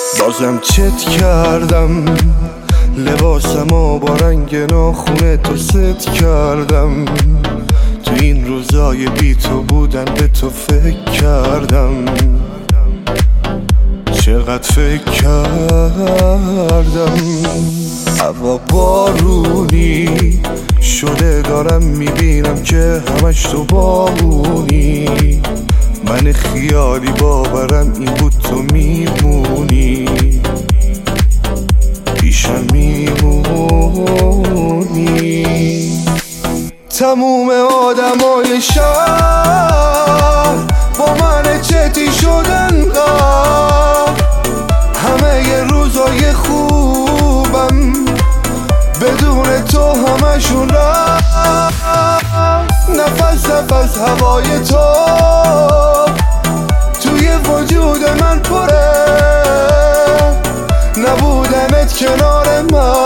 بازم چت کردم لباسمو با رنگ ناخونه تو ست کردم. تو این روزای بی تو بودن به تو فکر کردم. چقدر فکر کردم. هوا بارونی شده دارم میبینم که همش تو بامونی. من خیالی باورم این بود تو میمونی. پیشم میمونی. تموم آدمای شهر با من چتی شدن همه ی روزای خوبم بدون تو همشون رفت. نفس نفس هوای تو توی وجود من پره. نبودنت کنار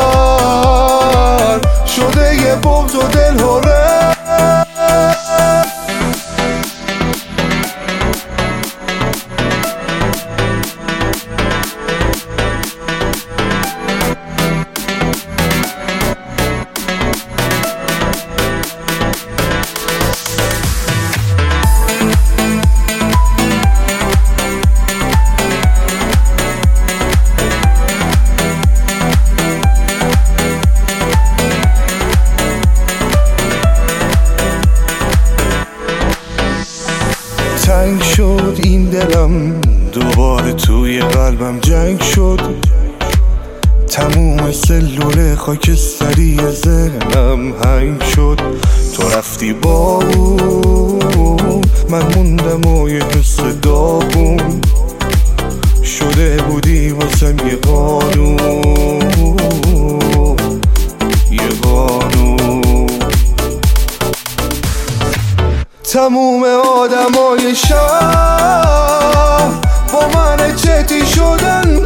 من شده یه بغض و دل هره. تنگ شد این دلم دوباره توی قلبم جنگ شد. تموم سلول خاکستری ذهنم هنگ شد. تو رفتی با اون من موندم و یه حس داغون شده بودی واسم یه قانون. یه قانون. تموم آدمای شهر با من چتی شدن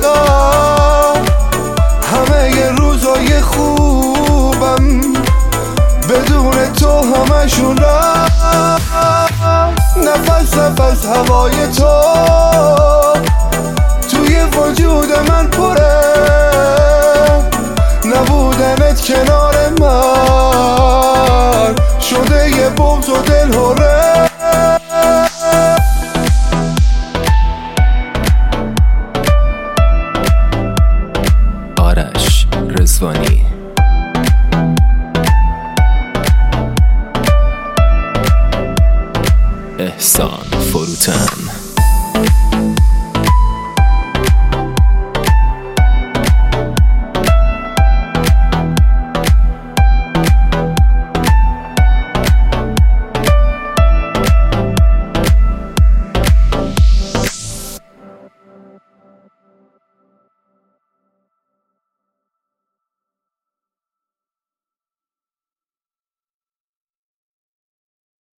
همه ی روزای خوبم بدون تو همشون رفت. نفس نفس هوای تو توی وجود من پره. نبودنت کنار من شده یه بغض و دل هره. آرش رضوانی. احسان فروتن.